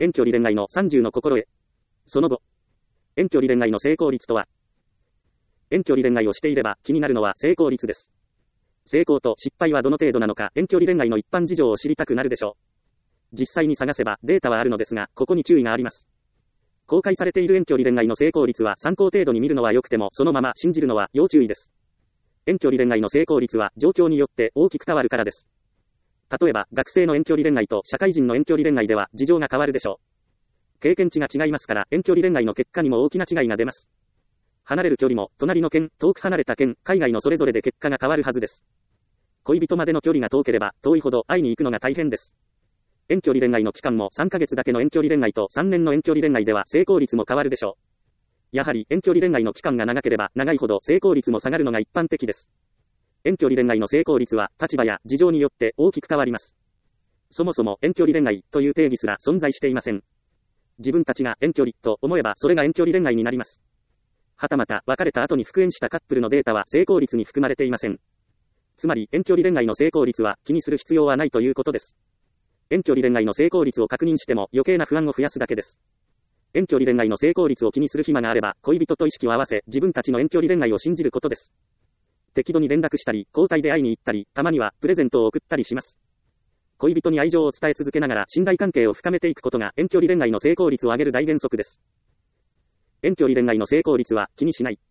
遠距離恋愛の30の心得。その後。遠距離恋愛の成功率とは。遠距離恋愛をしていれば気になるのは成功率です。成功と失敗はどの程度なのか遠距離恋愛の一般事情を知りたくなるでしょう。実際に探せばデータはあるのですが、ここに注意があります。公開されている遠距離恋愛の成功率は参考程度に見るのは良くてもそのまま信じるのは要注意です。遠距離恋愛の成功率は状況によって大きく変わるからです。例えば学生の遠距離恋愛と社会人の遠距離恋愛では事情が変わるでしょう。経験値が違いますから遠距離恋愛の結果にも大きな違いが出ます。離れる距離も隣の県、遠く離れた県、海外のそれぞれで結果が変わるはずです。恋人までの距離が遠ければ遠いほど会いに行くのが大変です。遠距離恋愛の期間も3ヶ月だけの遠距離恋愛と3年の遠距離恋愛では成功率も変わるでしょう。やはり遠距離恋愛の期間が長ければ長いほど成功率も下がるのが一般的です。遠距離恋愛の成功率は立場や事情によって大きく変わります。そもそも遠距離恋愛という定義すら存在していません。自分たちが遠距離と思えばそれが遠距離恋愛になります。はたまた別れた後に復縁したカップルのデータは成功率に含まれていません。つまり遠距離恋愛の成功率は気にする必要はないということです。遠距離恋愛の成功率を確認しても余計な不安を増やすだけです。遠距離恋愛の成功率を気にする暇があれば恋人と意識を合わせ自分たちの遠距離恋愛を信じることです。適度に連絡したり交代で会いに行ったりたまにはプレゼントを送ったりします。恋人に愛情を伝え続けながら信頼関係を深めていくことが遠距離恋愛の成功率を上げる大原則です。遠距離恋愛の成功率は気にしない。